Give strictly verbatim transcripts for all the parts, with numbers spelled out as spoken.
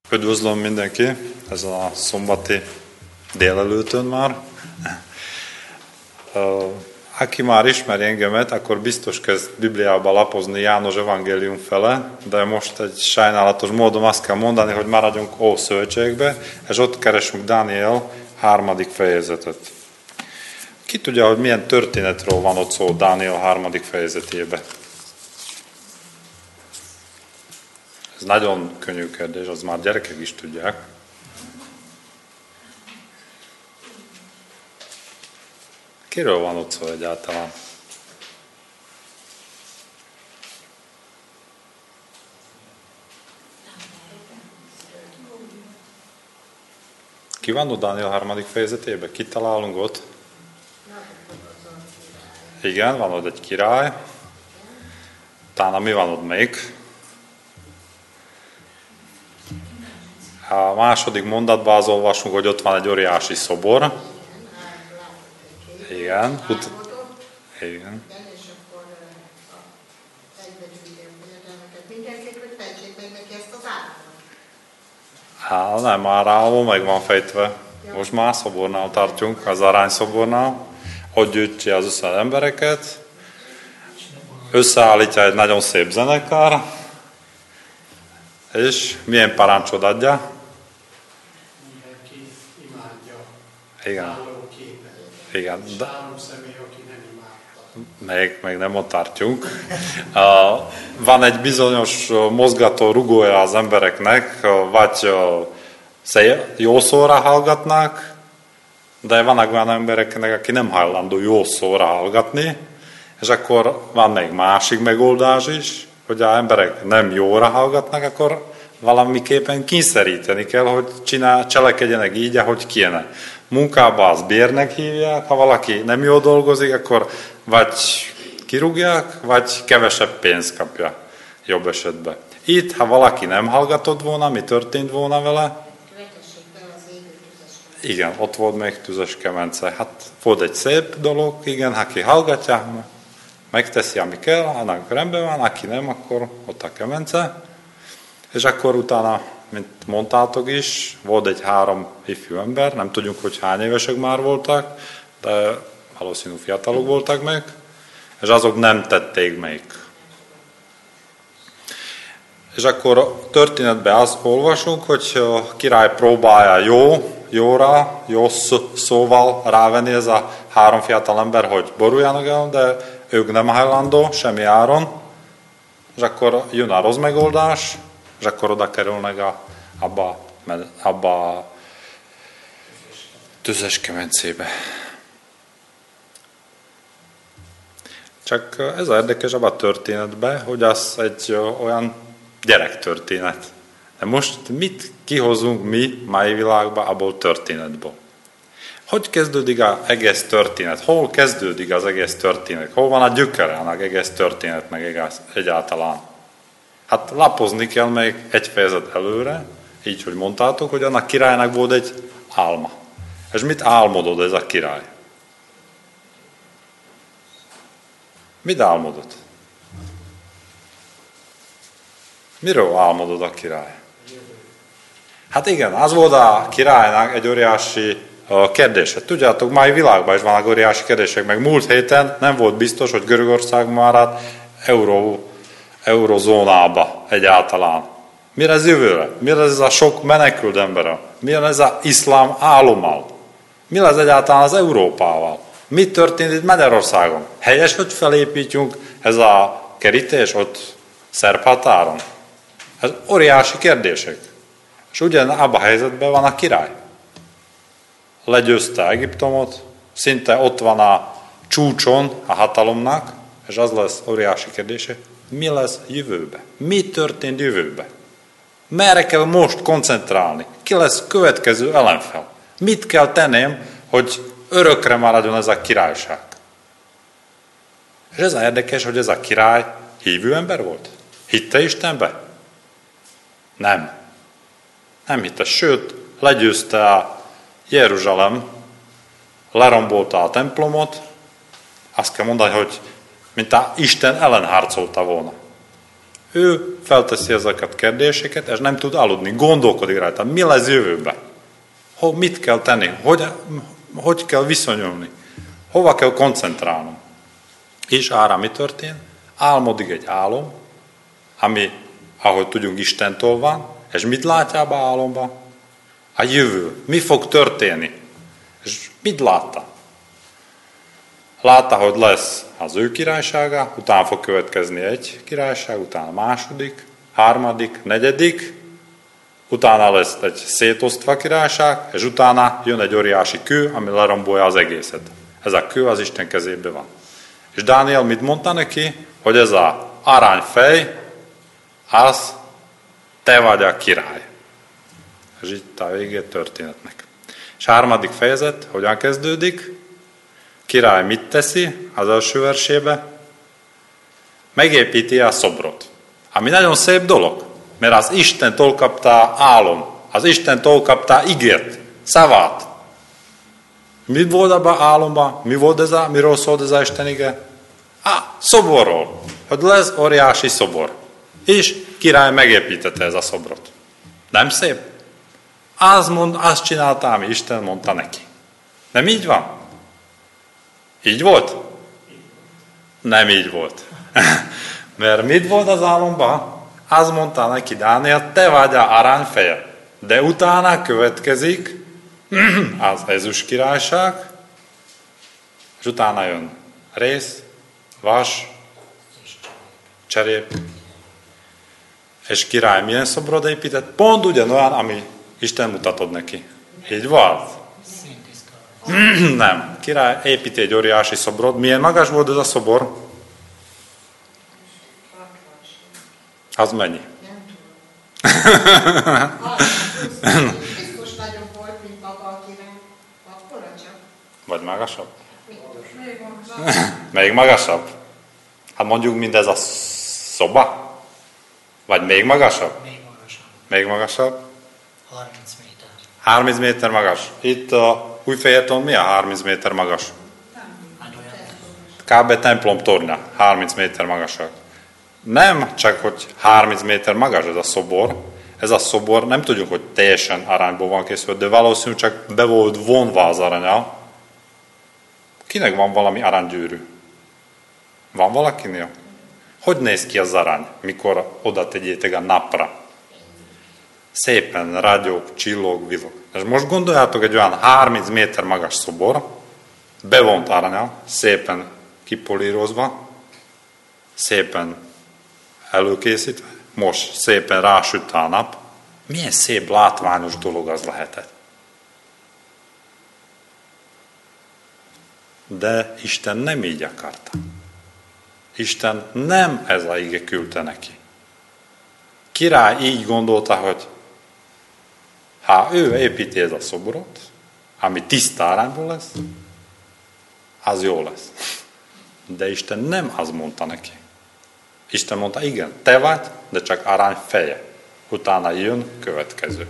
Üdvözlöm mindenki, ez a szombati délelőttön már. Aki már ismeri engemet, akkor biztos kezd Bibliába lapozni János evangélium fele, de most egy sajnálatos módon azt kell mondani, hogy maradjunk Ószövetségbe, és ott keresünk Dániel harmadik fejezetet. Ki tudja, hogy milyen történetről van ott szó Dániel harmadik fejezetében? Ez nagyon könnyű kérdés, az már gyerekek is tudják. Kiről van ott szó egyáltalán? Ki van ott Dániel harmadik fejezetében? Kit találunk ott? Igen, van ott egy király. Utána mi van ott még? A második mondatban az olvasunk, hogy ott van egy óriási szobor. Igen. Ut- Igen. Hát nem, már álmom meg van fejtve. Most már szobornál tartjunk, az arányszobornál. Ott gyűjtje az összes embereket. Összeállítja egy nagyon szép zenekar. És milyen parancsot adja? Igen. Igen. De még, még nem ott tartjunk. Uh, van egy bizonyos mozgató rugója az embereknek, vagy uh, jó szóra hallgatnak, de vannak olyan embereknek, aki nem hajlandó jó szóra hallgatni, és akkor van még másik megoldás is, hogy az emberek nem jóra hallgatnak, akkor valamiképpen kényszeríteni kell, hogy csinál, cselekedjenek így, ahogy kéne. Munkában az bérnek hívják, ha valaki nem jól dolgozik, akkor vagy kirúgják, vagy kevesebb pénzt kapja jobb esetben. Itt, ha valaki nem hallgatott volna, mi történt volna vele? Igen, ott volt még tüzes kemence. Hát volt egy szép dolog, igen, aki hallgatja, megteszi, ami kell, annak rendben van, aki nem, akkor ott a kemence. És akkor utána, mint mondtátok is, volt egy három ifjú ember, nem tudjuk, hogy hány évesek már voltak, de valószínű fiatalok voltak meg, és azok nem tették még. És akkor a történetben azt olvasunk, hogy a király próbálja jó, jóra, jó szóval rávenni ez a három fiatal ember, hogy boruljanak el, de ők nem hajlandó, semmi áron, és akkor jön a rossz megoldás, és akkor oda kerülnek a, abba, abba a tüzes kemencébe. Csak ez az érdekes abban a történetben, hogy az egy olyan gyerektörténet. De most mit kihozunk mi mai világban abból történetből? Hogy kezdődik az egész történet? Hol kezdődik az egész történet? Hol van a gyökere annak egész történetnek egyáltalán? Hát lapozni kell még egy fejezet előre, így, hogy mondtátok, hogy annak királynak volt egy álma. És mit álmodott ez a király? Mit álmodott? Miről álmodott a király? Hát igen, az volt a királynak egy óriási kérdése. Tudjátok, mai világban is vannak óriási kérdések, meg múlt héten nem volt biztos, hogy Görögország maradt euró eurozónába egyáltalán. Mi lesz jövőre? Mi lesz ez a sok menekült embere? Mi lesz ez az iszlám álommal? Mi lesz egyáltalán az Európával? Mi történt itt Magyarországon? Helyes, hogy felépítjünk ez a kerítés ott szerb határon? Ez óriási kérdések. És ugyan abban a helyzetben van a király. Legyőzte Egyiptomot, szinte ott van a csúcson a hatalomnak, és az lesz óriási kérdése. Mi lesz jövőbe? Mi történt jövőbe? Merre kell most koncentrálni? Ki lesz következő ellenfel? Mit kell tennem, hogy örökre maradjon ez a királyság? És ez az érdekes, hogy ez a király hívő ember volt? Hitte Istenbe? Nem. Nem hitte. Sőt, legyőzte a Jeruzsálem, lerombolta a templomot, azt kell mondani, hogy mint a Isten ellen harcolta volna. Ő felteszi ezeket a kérdéseket, és nem tud aludni, gondolkodik rajta, mi lesz jövőben. Ho, mit kell tenni, hogy, hogy kell viszonyulni, hova kell koncentrálnom. És arra mi történt? Álmodik egy álom, ami, ahogy tudjunk, Istentől van, és mit látja be álomban? A jövő. Mi fog történni? És mit látta? Látta, hogy lesz az ő királysága, utána fog következni egy királyság, utána második, harmadik, negyedik, utána lesz egy szétosztva királyság, és utána jön egy óriási kő, ami lerombolja az egészet. Ez a kő az Isten kezében van. És Dániel mit mondta neki? Hogy ez az aranyfej, az te vagy a király. És itt a végét történetnek. És harmadik fejezet, hogyan kezdődik? Király mit teszi az első versébe? Megépíti a szobrot. Ami nagyon szép dolog, mert az Istentől kapta álom, az Istentől kapta ígért, szavát. Mi volt abban álomban? Mi volt ez a, miről szólt ez a Isten ige? Á, szoborról, hogy lesz óriási szobor. És király megépítette ez a szobrot. Nem szép? Az mond, azt csinálta, ami Isten mondta neki. Nem így van? Így volt? Nem így volt. Mert mit volt az álomban? Az mondta neki Dániel, te vagy a aranyfeje. De utána következik az Ezus királyság, és utána jön rész, vas, cserép. És király milyen szobrot épített? Pont ugyanolyan, ami Isten mutatott neki. Így volt? Nem. Király építi egy óriási szobrot. Milyen magas volt ez a szobor? Az mennyi? Biztos nagyobb volt, mint maga a király. Akkora csak. Vagy magasabb? Még magasabb? Hát mondjuk mindez a szoba? Vagy még magasabb? Még magasabb. Még magasabb? harminc méter. harminc méter magas. Itt a Újfehérton mi a harminc méter magas? Hát olyan. Kb. Templom tornya, harminc méter magasak. Nem csak, hogy harminc méter magas ez a szobor, ez a szobor, nem tudjuk, hogy teljesen aranyból van készült, de valószínűleg csak be volt vonva az aranya. Kinek van valami aranygyűrű? Van valakinél? Hogy néz ki az arany, mikor oda tegyétek a napra? Szépen ragyog, csillog, villog. És most gondoljátok egy olyan harminc méter magas szobor, bevont aranya, szépen kipolírozva, szépen előkészítve, most szépen rásüt a nap. Milyen szép, látványos dolog az lehetett. De Isten nem így akarta. Isten nem ez a ige küldte neki. Király így gondolta, hogy ha ő építi ez a szobrot, ami tiszta arányból lesz, az jó lesz. De Isten nem az mondta neki. Isten mondta, igen, te vagy, de csak arány feje. Utána jön következő.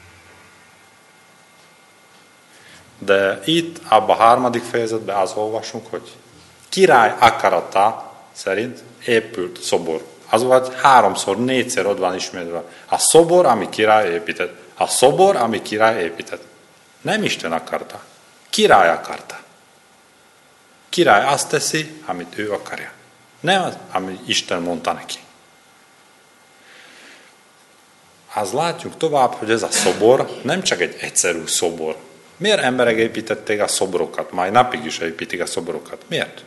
De itt, abban a harmadik fejezetben az olvasunk, hogy király akarata szerint épült szobor. Az volt háromszor, négyszer ott van ismételve. A szobor, ami király épített. A szobor, ami király épített. Nem Isten akarta. Király akarta. Király azt teszi, amit ő akarja. Nem az, amit Isten mondta neki. Az látjuk tovább, hogy ez a szobor nem csak egy egyszerű szobor. Miért emberek építették a szobrokat? Mai napig is építik a szobrokat. Miért?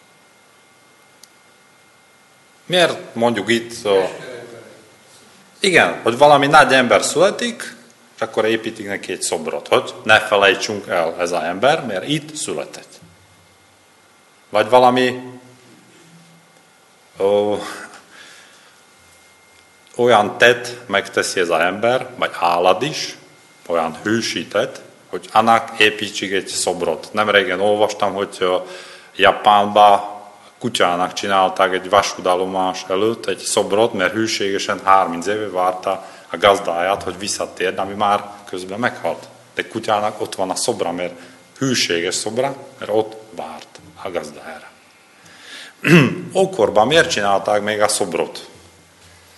Miért mondjuk itt... Uh, igen, hogy valami nagy ember születik, és akkor építik neki egy szobrot, hogy ne felejtsünk el ez az ember, mert itt született. Vagy valami uh, olyan tett megteszi ez az ember, vagy állat is, olyan hősi tett, hogy annak építsük egy szobrot. Nem régen olvastam, hogy uh, Japánban kutyának csinálták egy vasútállomás előtt egy szobrot, mert hűségesen harminc éve várta a gazdáját, hogy visszatérd, ami már közben meghalt. De kutyának ott van a szobra, mert hűséges szobra, mert ott várt a gazdájára. Ókorban miért csinálták még a szobrot?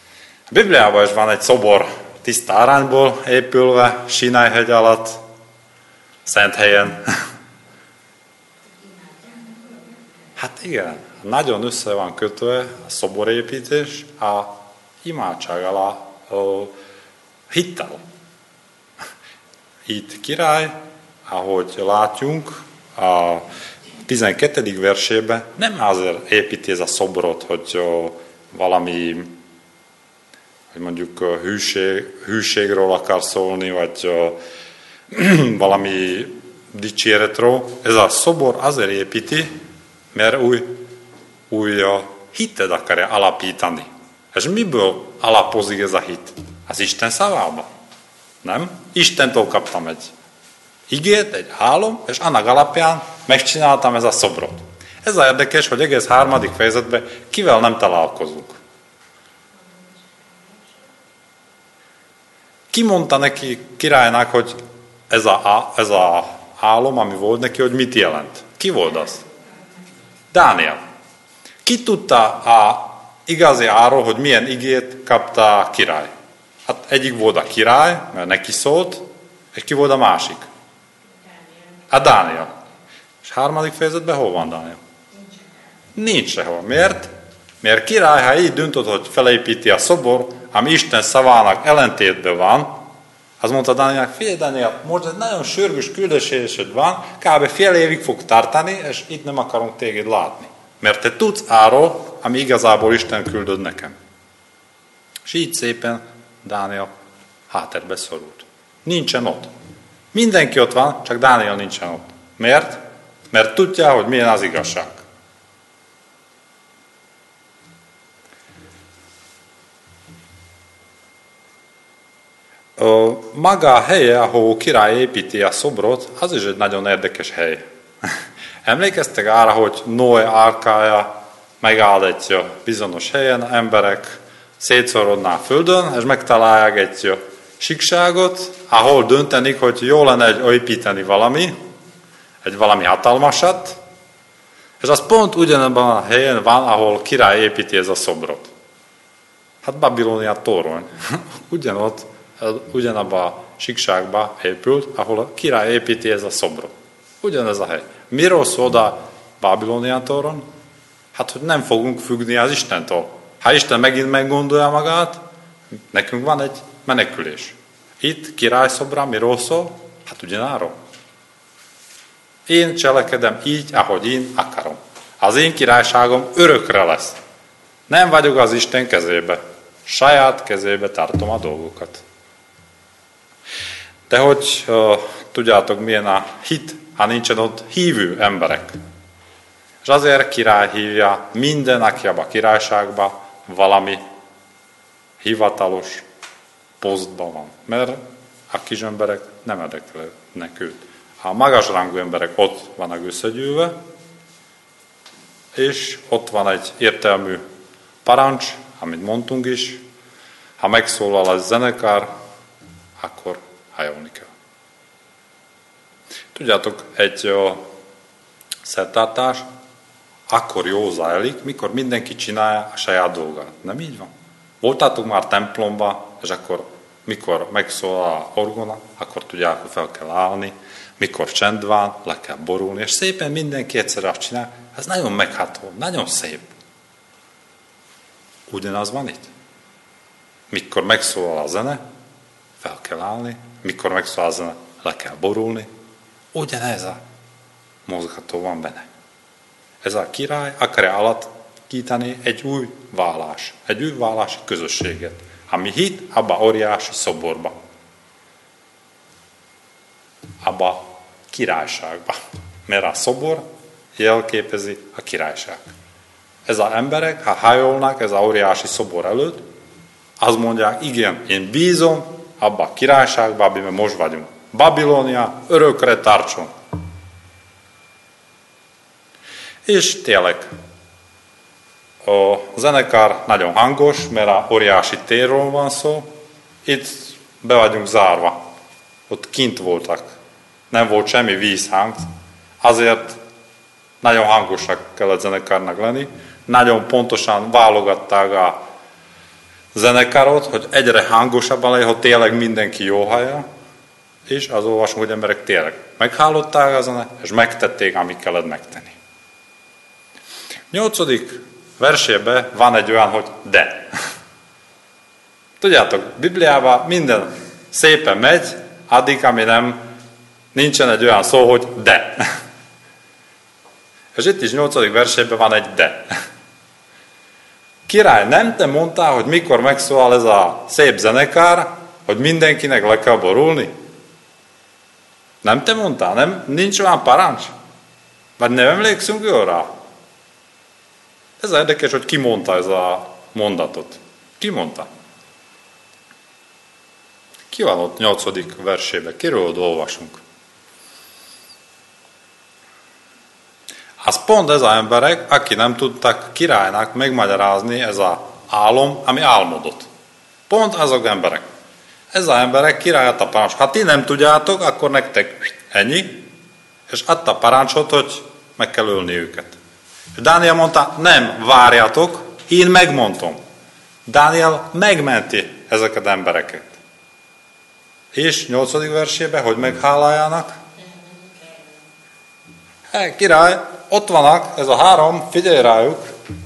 A Bibliában is van egy szobor tiszta aranyból épülve, Sinájhegy alatt, szent helyen. Hát igen, nagyon össze van kötve a szoborépítés a imádság alá a hittel. Itt király, ahogy látjunk, a tizenkettedik versében nem azért építi ez a szobrot, hogy valami, hogy mondjuk hűség, hűségről akar szólni, vagy valami dicséretről. Ez a szobor azért építi, mert új, új hitet akarja alapítani. És miből alapozik ez a hit? Az Isten szavába. Nem? Istentől kaptam egy igét, egy álom, és annak alapján megcsináltam ez a szobrot. Ez a érdekes, hogy egész harmadik fejezetben kivel nem találkozunk. Ki mondta neki királynak, hogy ez a, ez a álom, ami volt neki, hogy mit jelent? Ki volt az? Dániel. Ki tudta a igazi áról, hogy milyen igét kapta a király? Hát egyik volt a király, mert neki szólt, és ki volt a másik? A Dániel. És harmadik fejezetben hol van Dániel? Nincs sehol. Miért? Mert király, ha így döntött, hogy felépíti a szobor, ami Isten szavának ellentétben van, az mondta Dánielnek, figyelj Dániel, most egy nagyon sürgős küldetésed van, kb. Fél évig fog tartani, és itt nem akarunk téged látni. Mert te tudsz arról, ami igazából Isten küldött nekem. És így szépen Dániel háttérbe szorult. Nincsen ott. Mindenki ott van, csak Dániel nincsen ott. Miért? Mert tudja, hogy milyen az igazság. Maga a helye, ahol király építi a szobrot, az is egy nagyon érdekes hely. Emlékeztek arra, hogy Noé árkája megáll egy bizonyos helyen, emberek szétszorodnak a földön, és megtalálják egy síkságot, ahol döntenik, hogy jó lenne egy építeni valami, egy valami hatalmasat, és az pont ugyanabban a helyen van, ahol király építi ez a szobrot. Hát Babilónia torony. Ugyanott, ugyanabban a síkságban épült, ahol a király építi ez a szobrot. Ugyanez a hely. Miről szól a Babilónia torony? Hát, hogy nem fogunk függni az Istentől. Ha Isten megint meggondolja magát, nekünk van egy menekülés. Itt király szobra miről szól? Hát ugyanáról. Én cselekedem így, ahogy én akarom. Az én királyságom örökre lesz. Nem vagyok az Isten kezébe. Saját kezébe tartom a dolgokat. De hogy uh, tudjátok, milyen a hit, ha nincsen ott hívő emberek. És azért király hívja minden, aki abba a királyságba valami hivatalos posztban van. Mert a kis emberek nem érdekelnek őt. A magasrangú emberek ott vannak összegyűlve, és ott van egy értelmű parancs, amit mondtunk is, ha megszólal a zenekar, akkor hajolni kell. Tudjátok, egy uh, szertartás akkor jó zajlik, mikor mindenki csinálja a saját dolgát. Nem így van? Voltátok már templomba, és akkor mikor megszólal a orgona, akkor tudják, hogy fel kell állni, mikor csend van, le kell borulni, és szépen mindenki egyszerre azt csinál. Ez nagyon megható, nagyon szép. Ugyanaz van itt. Mikor megszólal a zene, fel kell állni, mikor megszólal a zene, le kell borulni. Ugyanez a mozgató van benne. Ez a király akarja alakítani egy új vállás, egy új vállási közösséget, ami hit abba óriási szoborba, abba a királyságba. Mert a szobor jelképezi a királyság. Ez az emberek, ha hajolnak ez a óriási szobor előtt, azt mondják, igen, én bízom abba a királyságba, amiben most vagyunk. Babilónia örökre tartson. És tényleg, a zenekar nagyon hangos, mert a óriási térről van szó. Itt be vagyunk zárva. Ott kint voltak. Nem volt semmi vízhang. Azért nagyon hangosak kellett zenekarnak lenni. Nagyon pontosan válogatták a zenekarot, hogy egyre hangosabban legyen, hogy tényleg mindenki jó hallja, és az olvasunk, hogy emberek tényleg meghallották a zene, és megtették, amit kellett megtenni. Nyolcadik versében van egy olyan, hogy de. Tudjátok, Bibliában minden szépen megy, addig, ami nem, nincsen egy olyan szó, hogy de. És itt is nyolcadik versében van egy de. Király, nem te mondtál, hogy mikor megszólal ez a szép zenekar, hogy mindenkinek le kell borulni? Nem te mondtál? Nem? Nincs olyan parancs? Vagy nem emlékszünk jól rá? Ez érdekes, hogy ki mondta ez a mondatot. Ki mondta? Ki van ott nyolcadik versében? Kiről olvasunk? Az pont ez az emberek, aki nem tudtak királynak megmagyarázni ez az álom, ami álmodott. Pont azok emberek. Ez az emberek király adta parancsot. Ha ti nem tudjátok, akkor nektek ennyi, és adta parancsot, hogy meg kell ölni őket. És Dániel mondta, nem, várjatok, én megmondom. Dániel megmenti ezeket az embereket. És nyolcadik versében, hogy megháláljának? Hey, király, ott vannak, ez a három, figyelj rájuk.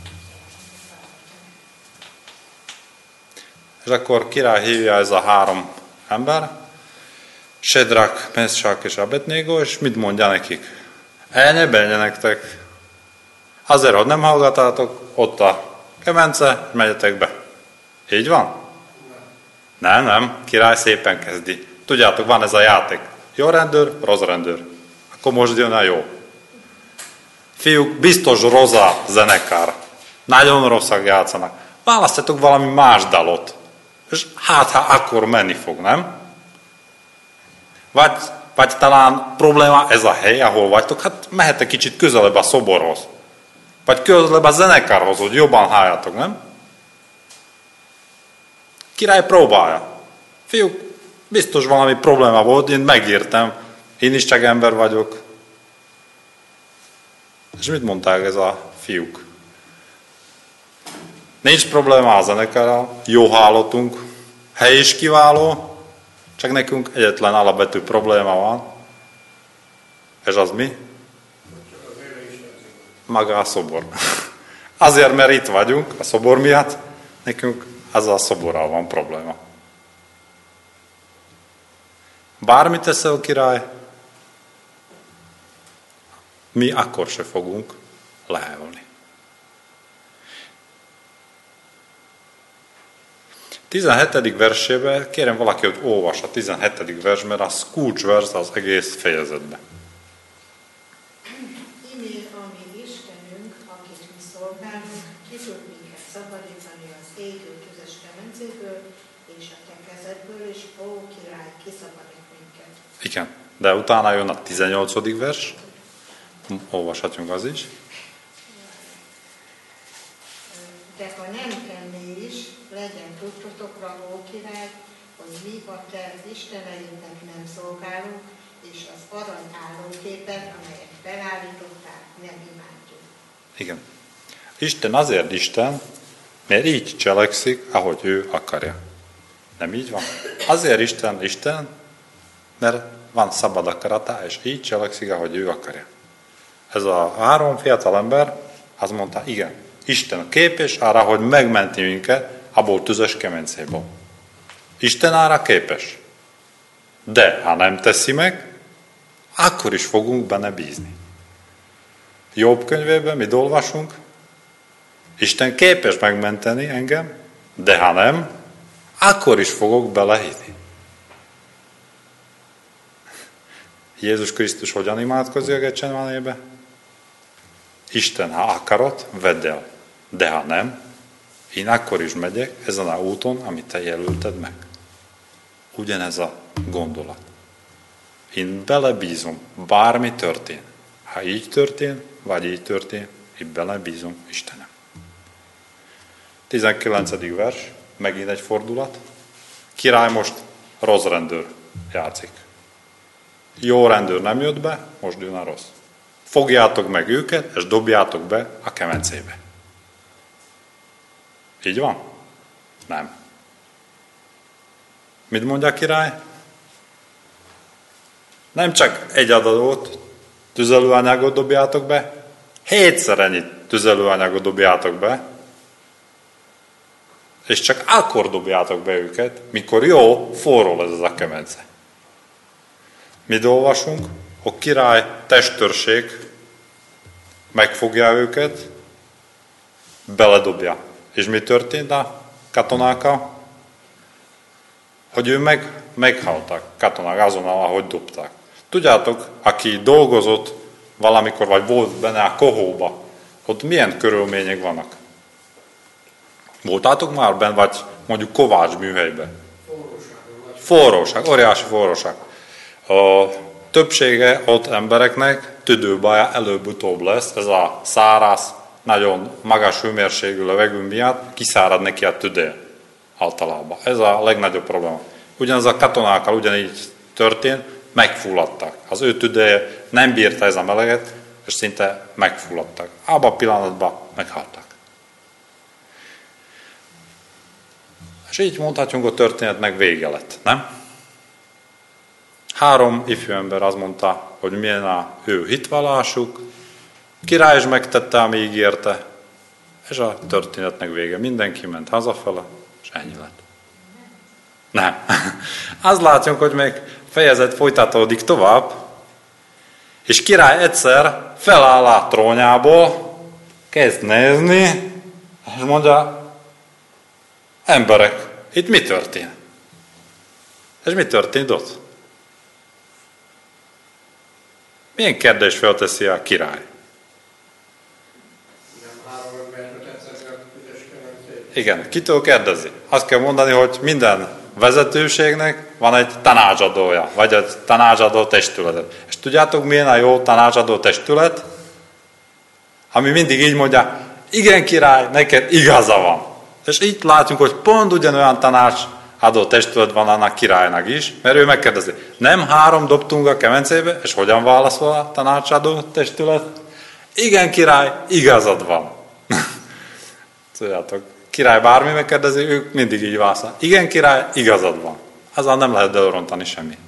És akkor király hívja ez a három ember, Sedrak, Meszsák és Abednego, és mit mondja nekik? El ne benjenek. Azért, hogy nem hallgatátok, ott a kemence, megyetek be. Így van? Nem, nem, király szépen kezdi. Tudjátok, van ez a játék. Jó rendőr, rossz rendőr. Akkor most jön a jó. Fiúk, biztos rossz a zenekar. Nagyon rosszak játszanak. Választatok valami más dalot. És hát, ha akkor menni fog, nem? Vagy, vagy talán probléma ez a hely, ahol vagytok, hát mehetek kicsit közelebb a szoborhoz. Vagy közelebb a zenekarhoz, hogy jobban halljátok, nem? Király próbálja. Fiúk, biztos valami probléma volt, én megírtam. Én is csak ember vagyok. És mit mondták ez a fiúk? Nincs probléma a zenekarral, jó hallottunk, hely is kiváló, csak nekünk egyetlen alapvető probléma van. És az mi? Maga a szobor. Azért, mert itt vagyunk, a szobor miatt, nekünk az a szoborral van probléma. Bármit teszel, király, mi akkor se fogunk lehelni. tizenhetedik versében kérem valaki, hogy olvas a tizenhetedik vers, mert az kulcsvers az egész fejezetben. Íme a mi Istenünk, akit mi szolgálunk, ki tud minket szabadítani az égő tüzes kemencéből és a te kezedből, és ó király, kiszabadít minket. Igen, de utána jön a tizennyolcadik vers, olvashatjunk az is. De ha nem tenné is, legyen tudtotokra, ó király, hogy mi a te isteneidnek nem szolgálunk, és az arany állóképet, amelyet felállítottál, nem imádjuk. Igen. Isten azért Isten, mert így cselekszik, ahogy ő akarja. Nem így van? Azért Isten Isten, mert van szabad akarata, és így cselekszik, ahogy ő akarja. Ez a három fiatal ember azt mondta, igen, Isten képes arra, hogy megmenti minket abból tüzes kemencéből. Isten arra képes. De ha nem teszi meg, akkor is fogunk benne bízni. Jobb könyvében mit olvasunk? Isten képes megmenteni engem, de ha nem, akkor is fogok belehinni. Jézus Krisztus hogyan imádkozik a Gecsemánébe? Isten, ha akarod, vedd el. De ha nem, én akkor is megyek ezen a úton, amit te jelölted meg. Ugyanez a gondolat. Én belebízom, bármi történt. Ha így történt, vagy így történt, én belebízom Istenem. tizenkilencedik vers, megint egy fordulat. Király most rossz rendőr játszik. Jó rendőr nem jött be, most jön a rossz. Fogjátok meg őket, és dobjátok be a kemencébe. Így van? Nem. Mit mondja a király? Nem csak egy adatot, tüzelőanyagot dobjátok be, hétszer ennyit tüzelőanyagot dobjátok be, és csak akkor dobjátok be őket, mikor jó, forró lesz ez a kemence. Mit olvasunk? A király testőrség megfogja őket, beledobja. És mi történt a katonákkal? Hogy ő meg, meghaltak, katonák azonnal, ahogy dobták. Tudjátok, aki dolgozott valamikor, vagy volt benne a kohóba, ott milyen körülmények vannak? Voltátok már benne, vagy mondjuk Kovács műhelyben? Forróság, óriási forróság. A többsége ott embereknek tüdőbaja előbb-utóbb lesz, ez a száraz, nagyon magas hőmérsékű levegő miatt kiszárad neki a tüdő általában. Ez a legnagyobb probléma. Ugyanaz a katonákkal ugyanígy történt, megfulladtak. Az ő tüdeje nem bírta ez a meleget, és szinte megfulladtak. Abban a pillanatban meghaltak. És így mondhatjunk, a történetnek vége lett, nem? Három ifjú ember azt mondta, hogy milyen a ő hitvallásuk, király is megtette, ami ígérte, és a történetnek vége. Mindenki ment hazafele, és ennyi lett. Nem. Azt látjuk, hogy még fejezet folytatódik tovább, és király egyszer feláll a trónjából, kezd nézni, és mondja, emberek, itt mi történt? És mi történt ott? Milyen kérdés felteszi a király? Igen, kitől kérdezi? Azt kell mondani, hogy minden vezetőségnek van egy tanácsadója, vagy egy tanácsadó testület. És tudjátok, milyen a jó tanácsadó testület? Ami mindig így mondja, igen király, neked igaza van. És itt látjuk, hogy pont ugyanolyan tanácsadó testület van annak királynak is, mert ő megkérdezi, nem három dobtunk a kemencébe, és hogyan válaszol a tanácsadó testület? Igen király, igazad van. Tudjátok, király bármi megkérdezi, ők mindig így válaszol. Igen király, igazad van. Azzal nem lehet elrontani semmi.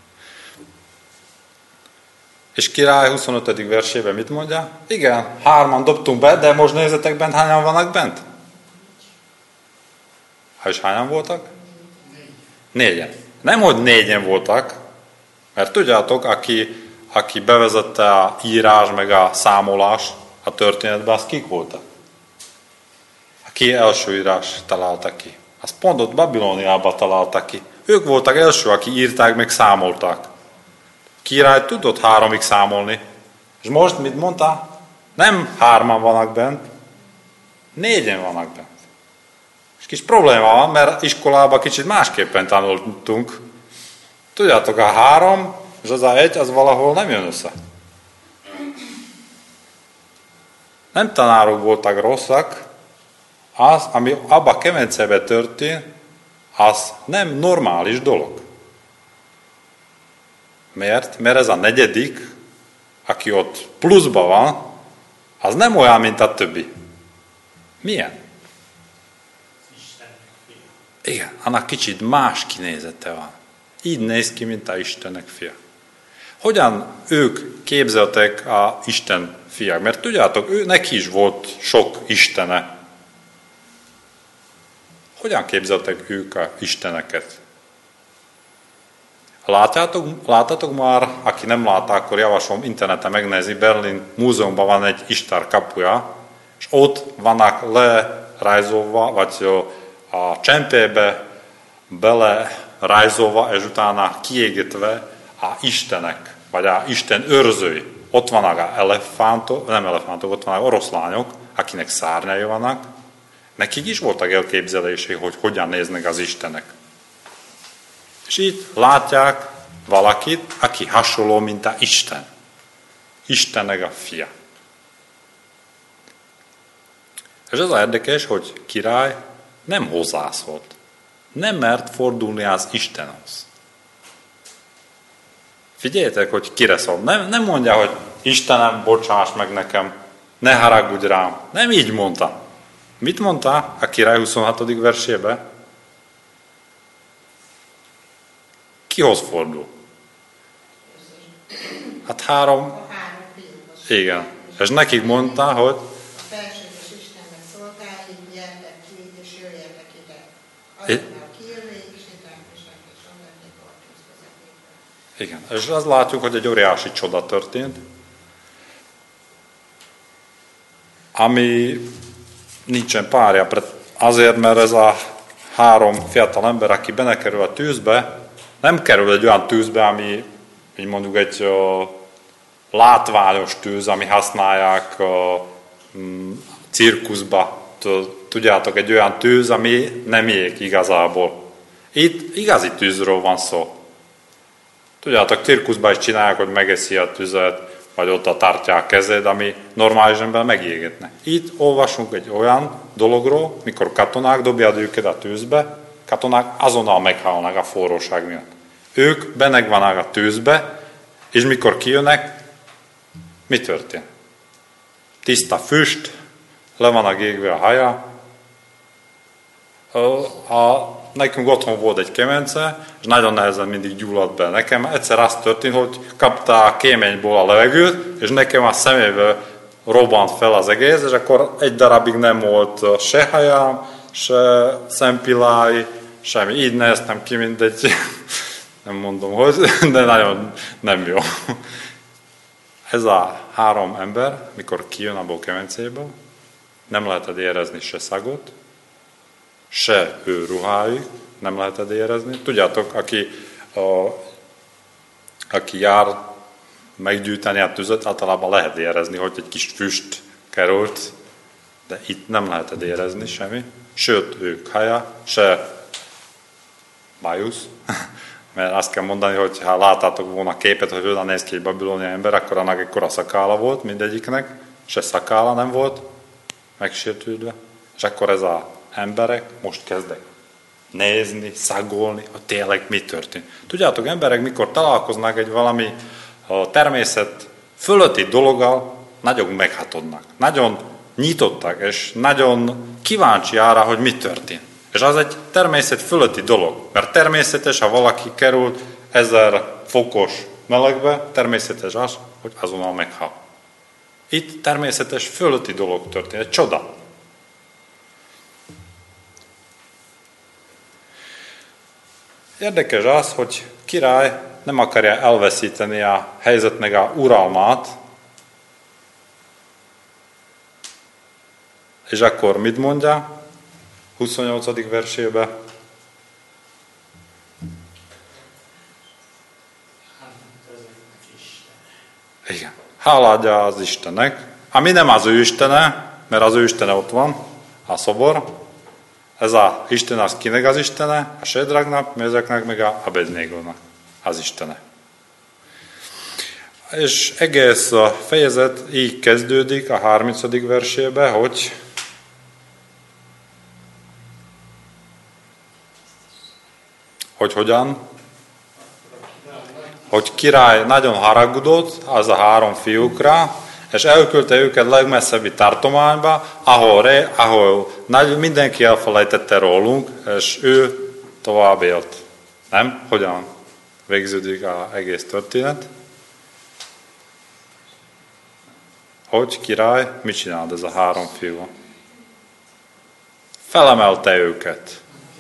És király huszonötödik versében mit mondja? Igen, hárman dobtunk be, de most nézzetek bent, hányan vannak bent? És hányan voltak? Négyen. Nem, hogy négyen voltak, mert tudjátok, aki, aki bevezette a írás meg a számolás a történetbe, az kik voltak? Aki első írás találta ki. Azt pont ott Babilóniában találta ki. Ők voltak első, aki írták, meg számolták. Király tudott háromig számolni. És most mit mondta? Nem hárman vannak bent, négyen vannak bent. És kis probléma van, mert iskolában kicsit másképpen tanultunk. Tudjátok, a három és az a egy, az valahol nem jön össze. Nem tanárok voltak rosszak, az, ami abba a kemencebe történt, az nem normális dolog. Miért? Mert ez a negyedik, aki ott pluszban van, az nem olyan, mint a többi. Milyen? Igen, annak kicsit más kinézete van. Így néz ki, mint a Istennek fia. Hogyan ők képzeltek a Isten fiak? Mert tudjátok, ő, neki is volt sok istene. Hogyan képzeltek ők a isteneket? Látjátok, látjátok már, aki nem látta, akkor javaslom interneten megnézni, Berlin múzeumban van egy Isten kapuja, és ott vannak lerajzolva, vagy a csempébe belerajzolva, és utána kiégetve a istenek, vagy a Isten őrzői. Ott vannak a elefántok, nem elefántok, ott vannak oroszlányok, akinek szárnyai vannak. Nekik is voltak elképzelései, hogy hogyan néznek az istenek. És itt látják valakit, aki hasonló, mint a Isten. Istennek a fia. És ez az érdekes, hogy király nem hozzászólt. Nem mert fordulni az Istenhoz. Figyeljetek, hogy kire szól. Nem, nem mondja, hogy Istenem, bocsáss meg nekem, ne haragudj rám. Nem így mondta. Mit mondta a király huszonhatodik versében? kihoz fordul? Hát három, A három fiúhoz. igen. És nekik mondta, hogy A felséges Istennek szolgálni, gyertek ki, és jöjjetek ide. É- Azonnal kijönni, és Sidrák-Misák és Abednego a tűz közepébe. igen. És azt látjuk, hogy egy óriási csoda történt, ami nincsen párja. Azért, mert ez a három fiatal ember, aki belekerül a tűzbe, nem kerül egy olyan tűzbe, ami így mondjuk egy uh, látványos tűz, ami használják uh, mm, cirkuszba. Tudjátok, egy olyan tűz, ami nem ég igazából. Itt igazi tűzről van szó. Tudjátok, cirkuszban is csinálják, hogy megeszi a tüzet, vagy ott a tartják kezed, ami normális ember megégetne. Itt olvasunk egy olyan dologról, mikor katonák dobják őket a tűzbe, katonák azonnal meghalnak a forróság miatt. Ők benne vannak a tűzbe, és mikor kijönnek, mi történt? Tiszta füst, le van a égve a haja. A, a, nekünk otthon volt egy kemence, és nagyon nehezen mindig gyulladt be. Nekem egyszer az történt, hogy kapta a kéményből a levegőt, és nekem a szemébe robbant fel az egész, és akkor egy darabig nem volt se hajam, se szempillái, semmi. Így néztem ki, mindegy. Nem mondom, hogy, de nagyon nem jó. Ez a három ember, mikor kijön abból a kemencéből, nem lehetett érezni se szagot, se ő ruháig, nem lehetett érezni. Tudjátok, aki, a, aki jár meggyűjteni a tüzet, általában lehet érezni, hogy egy kis füst került, de itt nem lehetett érezni semmi. Sőt, ők haja, se bajusz. Mert azt kell mondani, hogy ha láttátok volna a képet, hogy hogyan néz ki egy babilónia ember, akkor annak ekkora szakála volt mindegyiknek, se szakála nem volt, megsértődve. És akkor ez az emberek most kezdek nézni, szagolni, hogy tényleg mi történt. Tudjátok, emberek, mikor találkoznak egy valami a természet fölötti dologgal, nagyon meghatodnak. Nagyon nyitottak, és nagyon kíváncsi arra, hogy mi történt. És az egy természet fölötti dolog. Mert természetes, ha valaki került ezer fokos melegbe, természetes az, hogy azonnal meghal. Itt természetes fölötti dolog történt, egy csoda. Érdekes az, hogy király nem akarja elveszíteni a helyzetnek a uralmát, és akkor mit mondja? huszonnyolcadik versében. Igen. Háládja az Istennek, ami nem az ő Istene, mert az ő Istene ott van, a szobor. Ez az Isten, az kinek az Istene? A Sédráknak, Mézaknak, meg a Abednégónak az Istene. És egész a fejezet így kezdődik a harmincadik versében, hogy hogy hogyan? Hogy király nagyon haragudott az a három fiúkra, és elküldte őket legmesszebbi tartományba, ahol, re, ahol mindenki elfelejtette rólunk, és ő tovább élt. Nem? Hogyan végződik az egész történet? Hogy király, mit csinált ez a három fiú? Felemelte őket.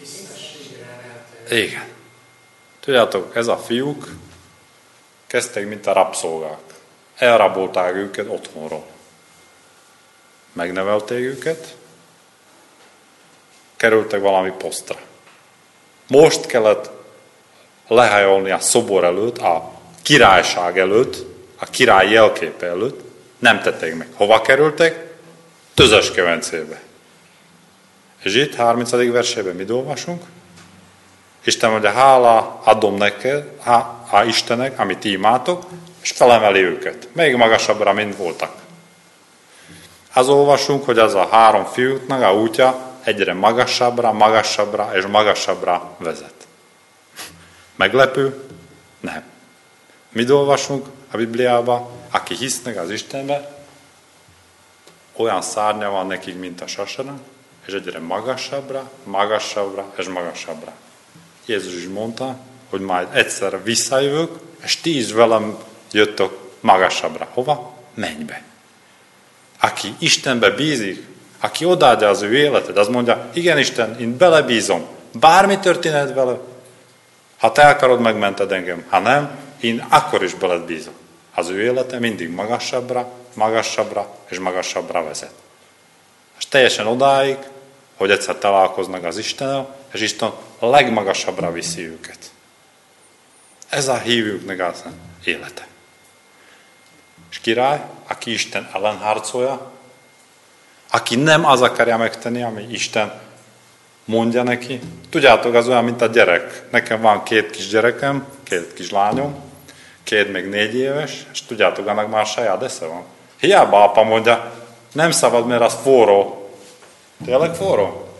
Igen. Tudjátok, ez a fiúk kezdtek, mint a rabszolgák. Elrabolták őket otthonról. Megnevelték őket, kerültek valami posztra. Most kellett lehajolni a szobor előtt, a királyság előtt, a király jelképe előtt, nem tették meg. Hova kerültek? Tüzes kemencébe. És itt harmincadik versében mit olvasunk? Isten mondja, hála adom neked, há, há Istenek, amit ti imádtok, és felemeli őket. Még magasabbra, mint voltak. Az olvasunk, hogy az a három fiúknak a útja egyre magasabbra, magasabbra és magasabbra vezet. Meglepő? Nem. Mit olvasunk a Bibliában? Aki hisznek az Istenbe, olyan szárnya van nekik, mint a sasara, és egyre magasabbra, magasabbra és magasabbra. Jézus is mondta, hogy majd egyszer visszajövök, és ti is velem jöttök magasabbra. Hova? Mennybe. Aki Istenbe bízik, aki odaadja az ő életet, az mondja, igen Isten, én belebízom, bármi történhet vele, ha te akarod, megmented engem, ha nem, én akkor is beled bízom. Az ő élete mindig magasabbra, magasabbra és magasabbra vezet. És teljesen odáig, hogy egyszer találkoznak az Istennel, és Isten a legmagasabbra viszi őket. Ez a hívőknek az élete. És király, aki Isten ellen harcolja, aki nem az akarja megtenni, ami Isten mondja neki. Tudjátok, az olyan, mint a gyerek. Nekem van két kis gyerekem, két kis lányom, két még négy éves, és tudjátok, annak már saját esze van. Hiába apa mondja, nem szabad, mert az forró. Tényleg forró?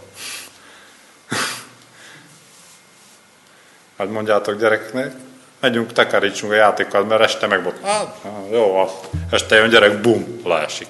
Hogy mondjátok gyereknek, megyünk, takarítsunk a játékkal, mert este megbot. Hát, jó, az. Este jön gyerek, bum, leesik.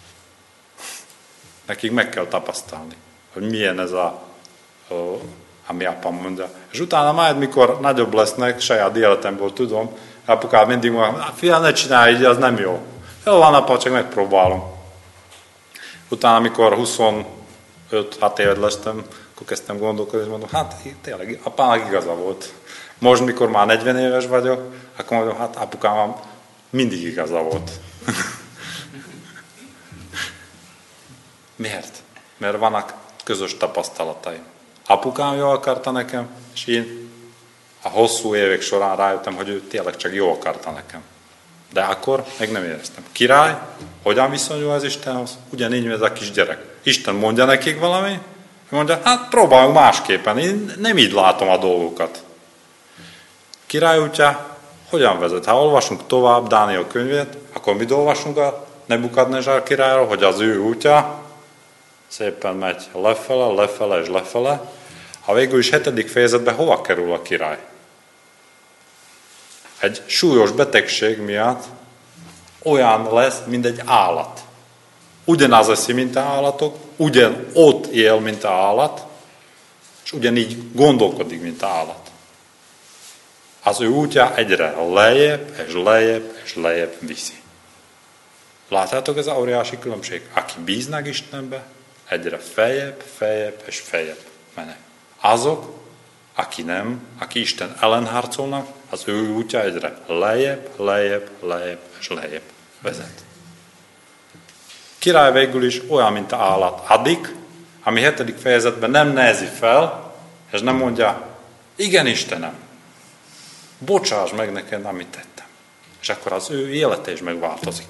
Nekik meg kell tapasztalni, hogy milyen ez a, ami apám mondja. És utána majd, mikor nagyobb lesznek, saját életemből tudom, apukám mindig mondja, fiam, ne csinálj így, az nem jó. Jó van, apa, csak megpróbálom. Utána, amikor huszonöt-hat évet lesztem, akkor kezdtem gondolkodni, és mondom, hát tényleg, apának igaza volt. Most, mikor már negyven éves vagyok, akkor mondom, hát apukám mindig igaza volt. Miért? Mert vannak közös tapasztalataim. Apukám jól akarta nekem, és én a hosszú évek során rájöttem, hogy ő tényleg csak jól akarta nekem. De akkor még nem éreztem. Király, hogyan viszonyul az Istenhoz? Ugyanígy, mint ez a kis gyerek. Isten mondja nekik valami, mondja, hát próbáljunk másképpen, én nem így látom a dolgokat. Király útja hogyan vezet? Ha olvasunk tovább Dániel könyvét, akkor mit olvasunk a Nebukadnezsár királyról, hogy az ő útja szépen megy lefele, lefele és lefele. Ha végül is hetedik fejezetben hova kerül a király? Egy súlyos betegség miatt olyan lesz, mint egy állat. Ugyanaz eszi, mint a állatok, ugyan ott él, mint a állat, és ugyanígy gondolkodik, mint a állat. Az ő útja egyre lejjebb, és lejjebb, és lejjebb viszi. Látjátok, ez a óriási különbség? Aki bíznak Istenbe, egyre feljebb, feljebb, és feljebb mennek. Azok, aki nem, aki Isten ellen harcolnak, az ő útja egyre lejjebb, lejjebb, lejjebb, és lejjebb vezet. Király végül is olyan, mint az állat addig, ami hetedik fejezetben nem nehezi fel, és nem mondja, igen Istenem, bocsáss meg neked, amit tettem. És akkor az ő élete is megváltozik.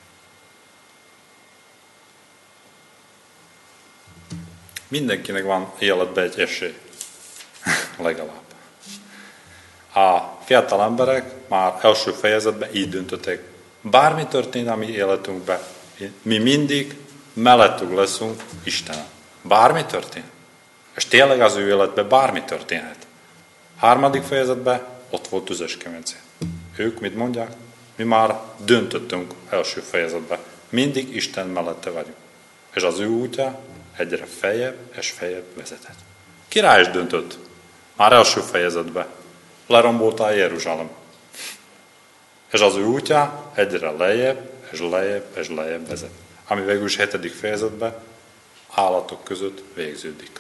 Mindenkinek van életben egy esély. Legalább. A fiatal emberek már első fejezetben így döntöttek. Bármi történt a mi életünkben, mi mindig mellettük leszünk Istenen. Bármi történt. És tényleg az ő életben bármi történhet. Harmadik fejezetben ott volt tüzes kemence. Ők mit mondják? Mi már döntöttünk első fejezetben. Mindig Isten mellette vagyunk. És az ő útja egyre feljebb és feljebb vezetett. Király is döntött. Már első fejezetben. Lerombolta a Jeruzsálem. És az ő útja egyre lejjebb, és lejjebb, és lejjebb vezet. Ami végül is hetedik fejezetben állatok között végződik.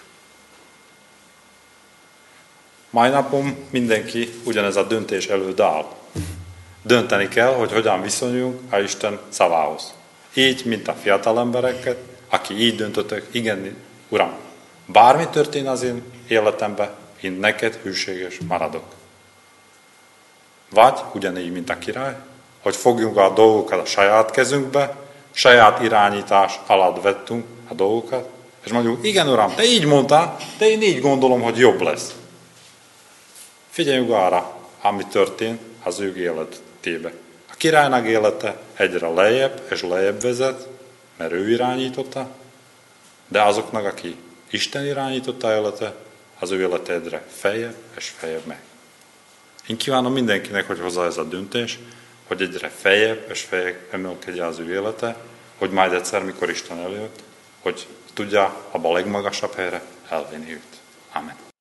Mai napon mindenki ugyanez a döntés előtt áll. Dönteni kell, hogy hogyan viszonyulunk a Isten szavához. Így, mint a fiatal embereket, aki így döntöttek, igen, Uram, bármi történt az én életemben, én neked hűséges maradok. Vagy ugyanígy, mint a király, hogy fogjunk a dolgokat a saját kezünkbe, saját irányítás alatt vettünk a dolgokat, és mondjuk, igen Uram, te így mondtál, de én így gondolom, hogy jobb lesz. Figyeljünk arra, ami történt az ő életébe. A királynak élete egyre lejjebb és lejjebb vezet, mert ő irányította, de azoknak, aki Isten irányította élete, az ő élete egyre feljebb és feljebb megy. Én kívánom mindenkinek, hogy hozza ez a döntés, hogy egyre feljebb és feljebb emelkedje az ő élete, hogy majd egyszer, mikor Isten eljött, hogy tudja abba a legmagasabb helyre elvinni őt. Amen.